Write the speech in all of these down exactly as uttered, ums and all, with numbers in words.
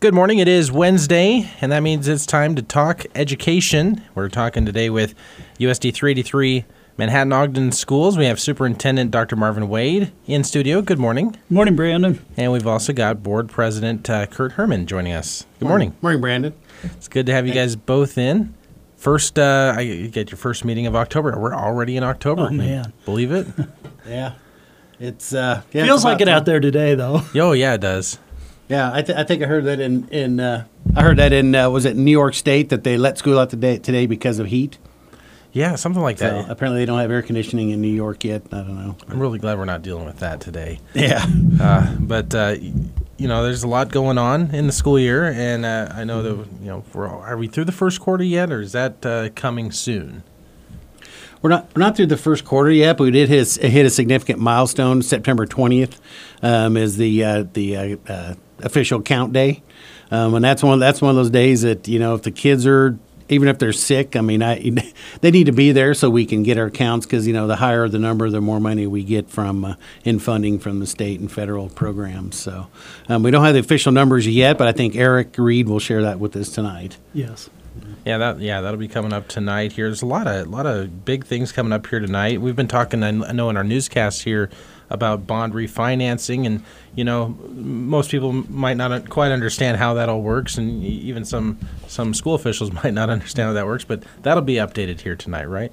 Good morning. It is Wednesday, and that means it's time to talk education. We're talking today with U S D three eighty-three Manhattan-Ogden Schools. We have Superintendent Doctor Marvin Wade in studio. Good morning. Good morning, Brandon. And we've also got Board President uh, Kurt Herman joining us. Good morning. Morning, Brandon. It's good to have you guys both in. First, uh, I you get your first meeting of October. We're already in October. Oh, Can you man. believe it? Yeah, it's uh, yeah, Feels it's like it about- out there today, though. Oh, yeah, it does. Yeah, I, th- I think I heard that in in uh, I heard that in uh, was it New York State that they let school out today today because of heat. Yeah, something like So that. apparently they don't have air conditioning in New York yet. I don't know. I'm really glad we're not dealing with that today. Yeah, Uh, but uh, y- you know, there's a lot going on in the school year, and uh, I know that you know, we're all, are we through the first quarter yet, or is that uh, coming soon? we're not we're not through the first quarter yet, but we did hit a, hit a significant milestone. September twentieth um, is the uh, the uh, uh, official count day, um, and that's one that's one of those days that you know if the kids are. Even if they're sick, I mean, I, they need to be there so we can get our counts because, you know, the higher the number, the more money we get from uh, in funding from the state and federal programs. So um, we don't have the official numbers yet, but I think Eric Reed will share that with us tonight. Yes. Yeah, that yeah, that'll be coming up tonight. Here, there's a lot of lot of big things coming up here tonight. We've been talking, I know, in our newscast here about bond refinancing, and you know, most people might not quite understand how that all works, and even some some school officials might not understand how that works. But that'll be updated here tonight, right?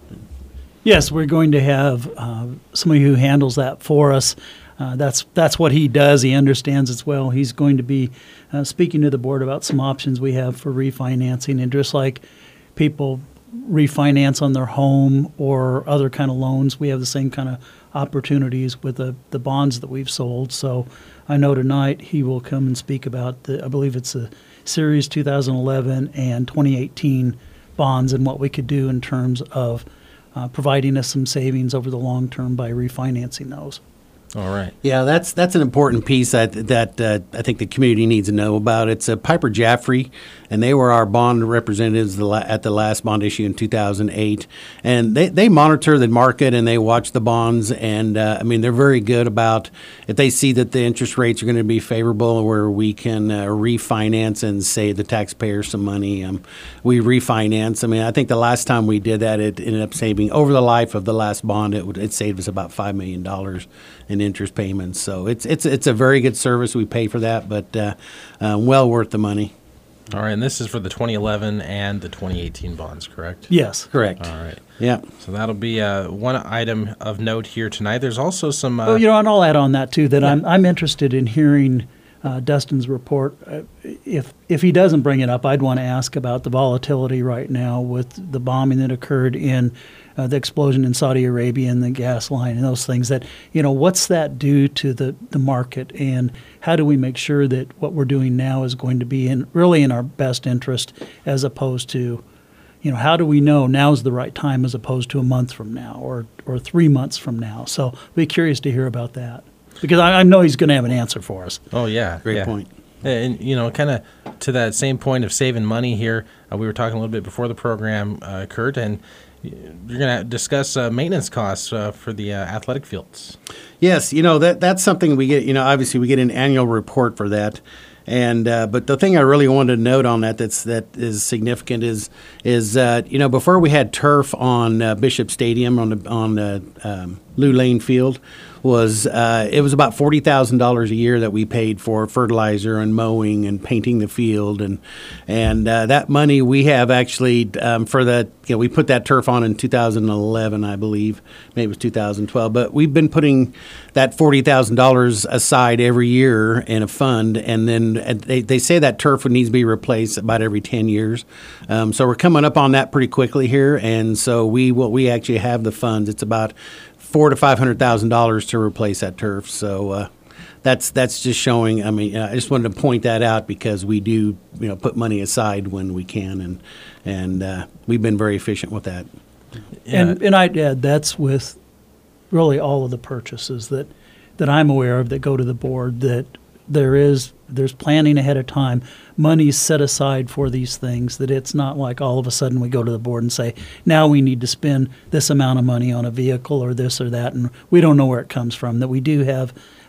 Yes, we're going to have uh, somebody who handles that for us. Uh, that's that's what he does. He understands as well. He's going to be uh, speaking to the board about some options we have for refinancing, and just like people refinance on their home or other kind of loans, we have the same kind of opportunities with the, the bonds that we've sold. So I know tonight he will come and speak about the, I believe it's the Series two thousand eleven and twenty eighteen bonds and what we could do in terms of uh, providing us some savings over the long term by refinancing those. All right. Yeah, that's that's an important piece that that uh, I think the community needs to know about. It's uh, Piper Jaffray, and they were our bond representatives the la- at the last bond issue in two thousand eight. And they, they monitor the market and they watch the bonds. And, uh, I mean, they're very good about if they see that the interest rates are going to be favorable where we can uh, refinance and save the taxpayer some money, um, we refinance. I mean, I think the last time we did that, it ended up saving, over the life of the last bond, it, would, it saved us about five million dollars in interest payments. So it's it's it's a very good service. We pay for that, but uh, uh, well worth the money. All right, and this is for the twenty eleven and the twenty eighteen bonds, correct? Yes. Correct. All right. Yeah. So that'll be uh, one item of note here tonight. There's also some. Uh, Well, you know, and I'll add on that too, that I'm I'm interested in hearing uh, Dustin's report. Uh, if if he doesn't bring it up, I'd want to ask about the volatility right now with the bombing that occurred in uh, the explosion in Saudi Arabia and the gas line and those things. That, you know, what's that do to the, the market, and how do we make sure that what we're doing now is going to be in really in our best interest, as opposed to, you know, how do we know now's the right time as opposed to a month from now or or three months from now? So I'd be curious to hear about that, because I, I know he's going to have an answer for us. Oh yeah, Great yeah. point. And you know, kind of to that same point of saving money here, uh, we were talking a little bit before the program, uh, Kurt, and you're going to discuss uh, maintenance costs uh, for the uh, athletic fields. Yes, you know that that's something we get. You know, obviously we get an annual report for that, and uh, but the thing I really wanted to note on that that's that is significant is is uh, you know before we had turf on uh, Bishop Stadium on the on the um, Lou Lane Field. Was uh, it was about forty thousand dollars a year that we paid for fertilizer and mowing and painting the field, and and uh, that money we have actually um, for that, you know, we put that turf on in two thousand eleven, I believe, maybe it was two thousand twelve, but we've been putting that forty thousand dollars aside every year in a fund, and then uh, they, they say that turf needs to be replaced about every ten years, um, so we're coming up on that pretty quickly here, and so we will we actually have the funds. It's about four to five hundred thousand dollars to replace that turf. So uh, that's that's just showing. I mean, I just wanted to point that out because we do, you know, put money aside when we can, and and uh, we've been very efficient with that. Yeah. And and I'd add that's with really all of the purchases that that I'm aware of that go to the board, that there is there's planning ahead of time. Money's set aside for these things, that it's not like all of a sudden we go to the board and say, now we need to spend this amount of money on a vehicle or this or that, and we don't know where it comes from, that we do have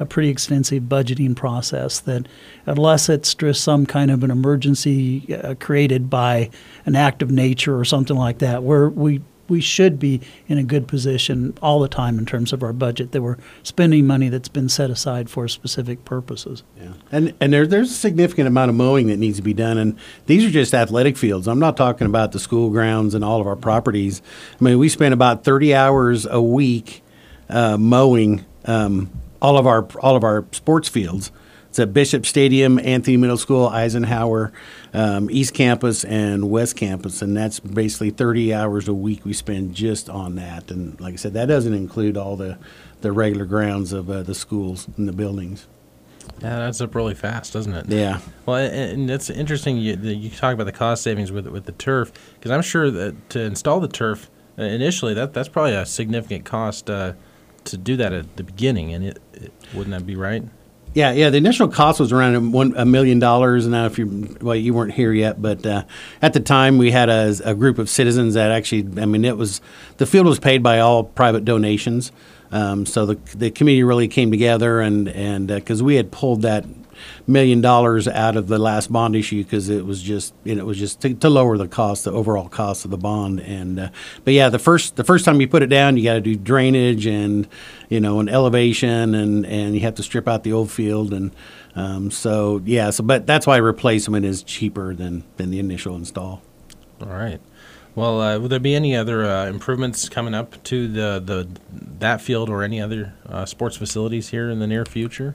a pretty extensive budgeting process that, unless it's just some kind of an emergency uh, created by an act of nature or something like that, we're, we we should be in a good position all the time in terms of our budget, that we're spending money that's been set aside for specific purposes. Yeah, and and there, there's a significant amount of mowing that needs to be done, and these are just athletic fields. I'm not talking about the school grounds and all of our properties. I mean, we spend about thirty hours a week uh, mowing um, all of our all of our sports fields. It's at Bishop Stadium, Anthony Middle School, Eisenhower, um, East Campus, and West Campus, and that's basically thirty hours a week we spend just on that. And like I said, that doesn't include all the, the regular grounds of uh, the schools and the buildings. Yeah, that adds up really fast, doesn't it? Yeah. Well, and and it's interesting you, that you talk about the cost savings with with the turf, because I'm sure that to install the turf uh, initially, that that's probably a significant cost uh, to do that at the beginning, and it, it wouldn't that be right? Yeah, yeah. The initial cost was around one a million dollars. And now, if you well, you weren't here yet, but uh, at the time we had a, a group of citizens that actually, I mean, it was the field was paid by all private donations. Um, so the the committee really came together, and and because uh, we had pulled that million dollars out of the last bond issue, because it was just you know, it was just to, to lower the cost, the overall cost of the bond. And uh, but yeah, the first the first time you put it down, you got to do drainage and you know an elevation, and and you have to strip out the old field, and um, so yeah, so but that's why replacement is cheaper than than the initial install. All right. Well, uh, will there be any other uh, improvements coming up to the the that field or any other uh, sports facilities here in the near future?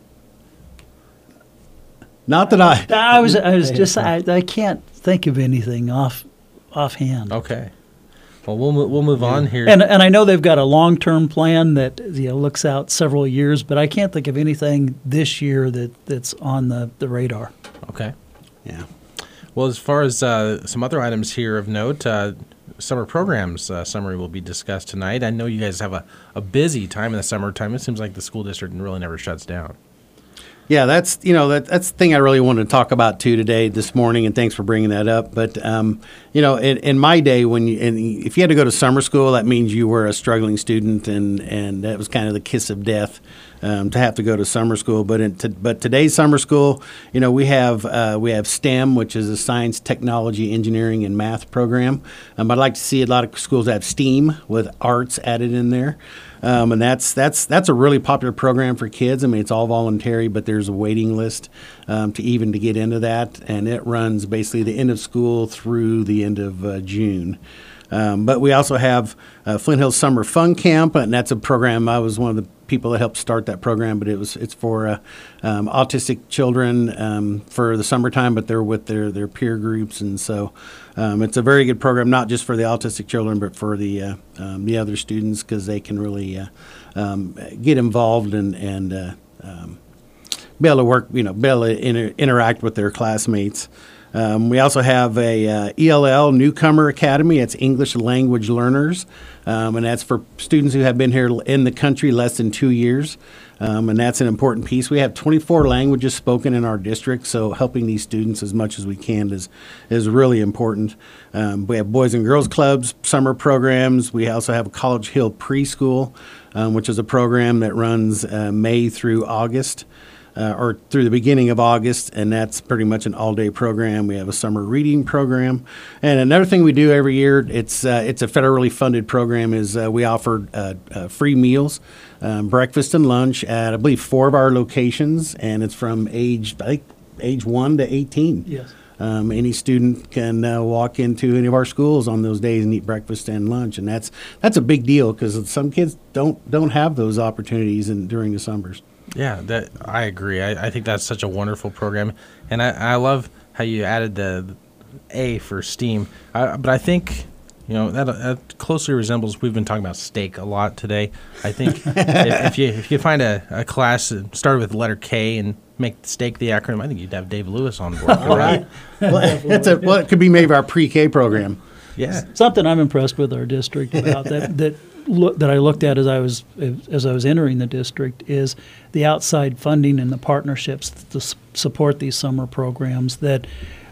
Not that I. I was I was just I, I can't think of anything off offhand. Okay. Well, we'll mo- we'll move on here. And and I know they've got a long term plan that you know looks out several years, but I can't think of anything this year that, that's on the, the radar. Okay. Yeah. Well, as far as uh, some other items here of note, uh, summer programs uh, summary will be discussed tonight. I know you guys have a, a busy time in the summertime. It seems like the school district really never shuts down. Yeah, that's you know that that's the thing I really wanted to talk about too today, this morning, and thanks for bringing that up. But um, you know, in, in my day, when you, and if you had to go to summer school, that means you were a struggling student, and, and that was kind of the kiss of death um, to have to go to summer school. But in to, but today's summer school, you know, we have uh, we have STEM, which is a science, technology, engineering, and math program. Um, I'd like to see a lot of schools have STEAM with arts added in there. Um, and that's that's that's a really popular program for kids. I mean, it's all voluntary, but there's a waiting list um, to even to get into that, and it runs basically the end of school through the end of uh, June. Um, but we also have uh, Flint Hills Summer Fun Camp, and that's a program. I was one of the people that helped start that program, but it was it's for uh, um, autistic children um, for the summertime, but they're with their, their peer groups, and so um, it's a very good program, not just for the autistic children, but for the uh, um, the other students, because they can really uh, um, get involved and and uh, um, be able to work, you know, be able to inter- interact with their classmates. Um, we also have a uh, E L L Newcomer Academy. It's English Language Learners, um, and that's for students who have been here in the country less than two years, um, and that's an important piece. We have twenty-four languages spoken in our district, so helping these students as much as we can is is really important. Um, we have Boys and Girls Clubs, summer programs. We also have College Hill Preschool, um, which is a program that runs uh, May through August. Uh, or through the beginning of August, and that's pretty much an all-day program. We have a summer reading program, and another thing we do every year, it's uh, it's a federally funded program, is uh, we offer uh, uh, free meals, um, breakfast and lunch at I believe four of our locations, and it's from age I think age one to eighteen. Yes. Um, any student can uh, walk into any of our schools on those days and eat breakfast and lunch, and that's that's a big deal because some kids don't don't have those opportunities in, during the summers. Yeah, that I agree. I, I think that's such a wonderful program, and I, I love how you added the, the A for STEAM. I, but I think you know that, that closely resembles. We've been talking about steak a lot today. I think if, if you if you find a, a class that started with the letter K and make steak the acronym, I think you'd have Dave Lewis on board. Right? well, it's a, well, it could be maybe our pre-K program. Yeah, something I'm impressed with our district about that that. Look, that I looked at as I was as I was entering the district is the outside funding and the partnerships to s- support these summer programs. That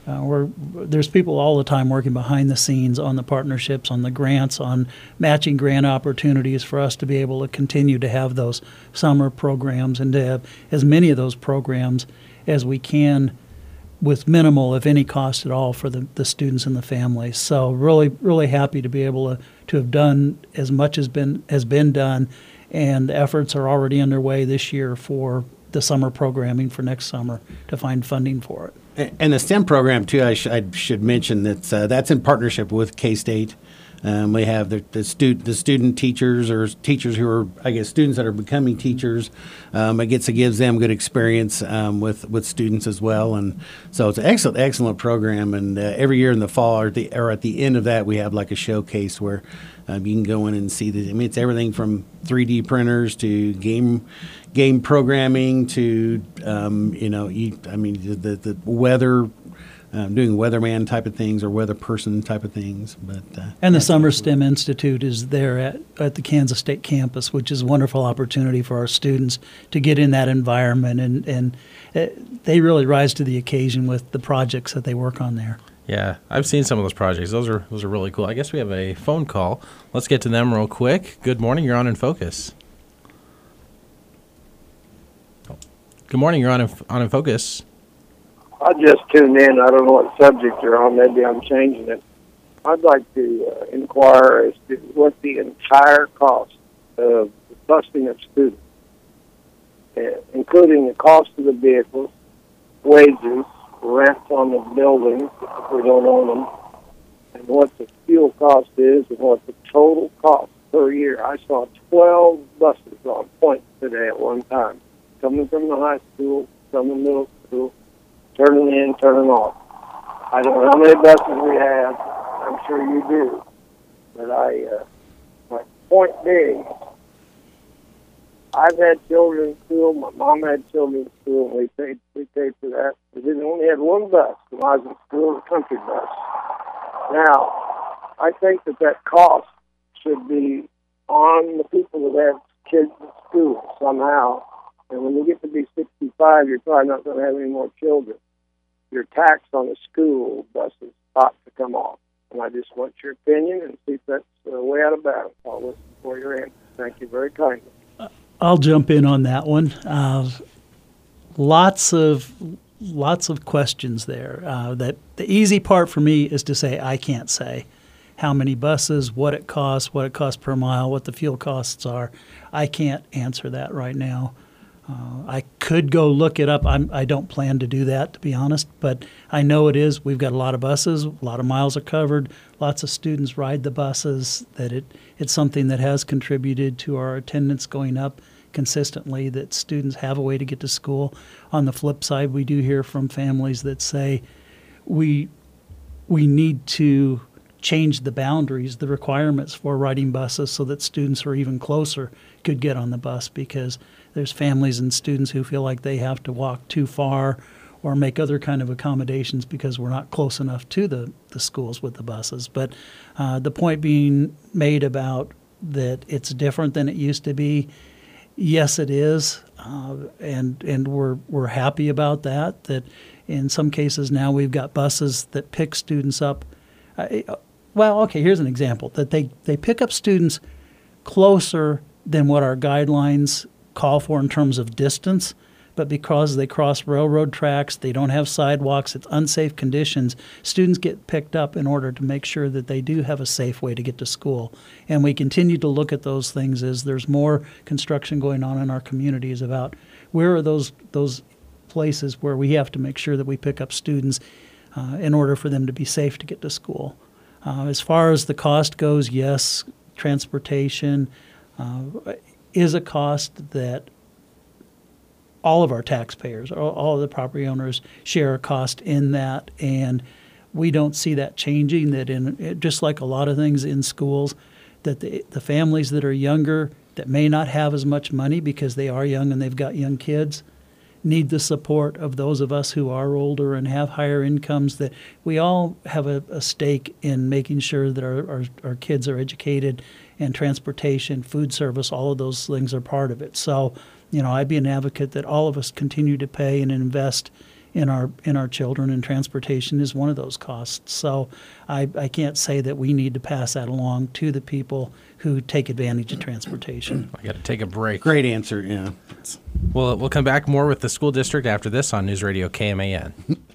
Uh, we're, there's people all the time working behind the scenes on the partnerships, on the grants, on matching grant opportunities for us to be able to continue to have those summer programs and to have as many of those programs as we can with minimal, if any, cost at all for the, the students and the families. So really, really happy to be able to, to have done as much as been has been done, and efforts are already underway this year for the summer programming for next summer to find funding for it. And the STEM program too, I, sh- I should mention that uh, that's in partnership with K-State. Um, we have the, the, stu- the student teachers or teachers who are, I guess, students that are becoming teachers. Um, it gets it gives them good experience um, with with students as well, and so it's an excellent excellent program. And uh, every year in the fall or, the, or at the end of that, we have like a showcase where um, you can go in and see the. I mean, it's everything from three D printers to game game programming to um, you know, you, I mean the the weather. Um, doing weatherman type of things or weather person type of things. But uh, And the Summer STEM Institute is there at, at the Kansas State campus, which is a wonderful opportunity for our students to get in that environment, and, and uh, they really rise to the occasion with the projects that they work on there. Yeah, I've seen some of those projects. Those are those are really cool. I guess we have a phone call. Let's get to them real quick. Good morning. You're on In Focus. Good morning. You're on in, on In Focus. I just tuned in. I don't know what subject you're on. Maybe I'm changing it. I'd like to uh, inquire as to what the entire cost of the busing of students, uh, including the cost of the vehicles, wages, rent on the buildings if we don't own them, and what the fuel cost is and what the total cost per year. I saw twelve buses on point today at one time, coming from the high school, from the middle school, turning in, turning off. I don't know how many buses we have. I'm sure you do. But I, uh, my point being, I've had children in school. My mom had children in school, and we paid, we paid for that. We didn't only had one bus when I was in school, a country bus. Now, I think that that cost should be on the people that have kids in school somehow. And when you get to be sixty-five, you're probably not going to have any more children. Your tax on the school buses ought to come off. And I just want your opinion and see if that's the way out of bounds. I'll listen for your answer. Thank you very kindly. I'll jump in on that one. Uh, lots of lots of questions there. Uh, that the easy part for me is to say I can't say how many buses, what it costs, what it costs per mile, what the fuel costs are. I can't answer that right now. Uh, I could go look it up. I'm, I don't plan to do that, to be honest, but I know it is. We've got a lot of buses, a lot of miles are covered, lots of students ride the buses, that it it's something that has contributed to our attendance going up consistently, that students have a way to get to school. On the flip side, we do hear from families that say we we need to change the boundaries, the requirements for riding buses so that students who are even closer could get on the bus, because there's families and students who feel like they have to walk too far or make other kind of accommodations because we're not close enough to the, the schools with the buses. But uh, the point being made about that it's different than it used to be, yes, it is, uh, and and we're we're happy about that. That in some cases now we've got buses that pick students up. Uh, well, okay, here's an example that they they pick up students closer than what our guidelines call for in terms of distance, but because they cross railroad tracks, they don't have sidewalks, it's unsafe conditions, students get picked up in order to make sure that they do have a safe way to get to school. And we continue to look at those things as there's more construction going on in our communities about where are those those places where we have to make sure that we pick up students uh, in order for them to be safe to get to school. Uh, as far as the cost goes, yes, transportation uh, is a cost that all of our taxpayers, all, all of the property owners share a cost in that, and we don't see that changing. That in just like a lot of things in schools, that the, the families that are younger that may not have as much money because they are young and they've got young kids need the support of those of us who are older and have higher incomes, that we all have a, a stake in making sure that our, our, our kids are educated, and transportation, food service, all of those things are part of it. So, you know, I'd be an advocate that all of us continue to pay and invest in our in our children, and transportation is one of those costs. So I, I can't say that we need to pass that along to the people who take advantage of transportation. I got to take a break. Great answer. Yeah. Well, we'll come back more with the school district after this on News Radio K M A N.